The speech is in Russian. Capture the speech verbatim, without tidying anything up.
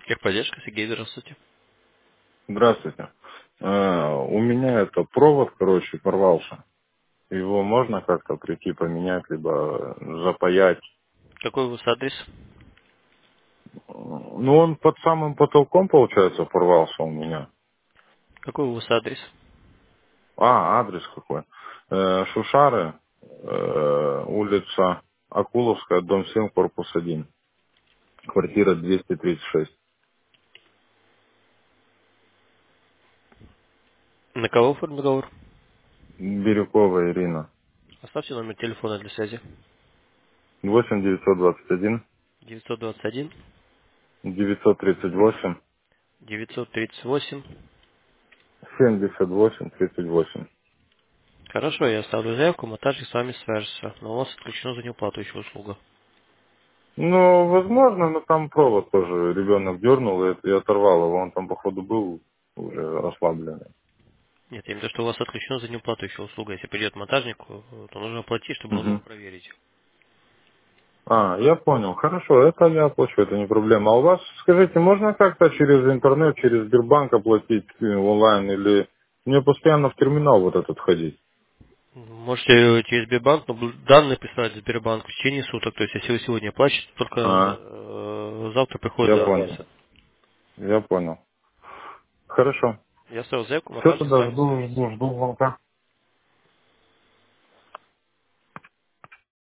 Техподдержка, Сергей, здравствуйте. Здравствуйте. Э, У меня это провод, короче, порвался. Его можно как-то прийти поменять, либо запаять. Какой у вас адрес? Ну, он под самым потолком, получается, порвался у меня. Какой у вас адрес? А, адрес какой? Э, Шушары, э, улица Акуловская, дом семь, корпус один. Квартира двести тридцать шесть. На кого оформлен договор? Бирюкова Ирина. Оставьте номер телефона для связи. восемь девятьсот двадцать один девятьсот двадцать один девятьсот тридцать восемь девятьсот тридцать восемь. семьдесят восемь тридцать восемь. Хорошо, я оставлю заявку, монтажник с вами свяжется, но у вас отключено за неуплату еще услуга. Ну, возможно, но там провод тоже ребенок дернул и, и оторвал его. Он там, походу, был уже расслабленный. Нет, я имею в виду, что у вас отключено за неуплату еще услуга. Если придет монтажник, э, то нужно оплатить, чтобы он Мгм. мог проверить. А, я понял. Хорошо, это я оплачу, это не проблема. А у вас, скажите, можно как-то через интернет, через Сбербанк оплатить э, онлайн или мне постоянно в терминал вот этот ходить? Можете через Сбербанк, но бл- данные присылать в Сбербанк в течение суток. То есть, если вы сегодня оплачиваете, только А, э, завтра приходит я до понял. адреса. Я понял. Хорошо. Я оставил заявку, Все монтажник с тогда вами жду, свяжется. жду, жду звонка.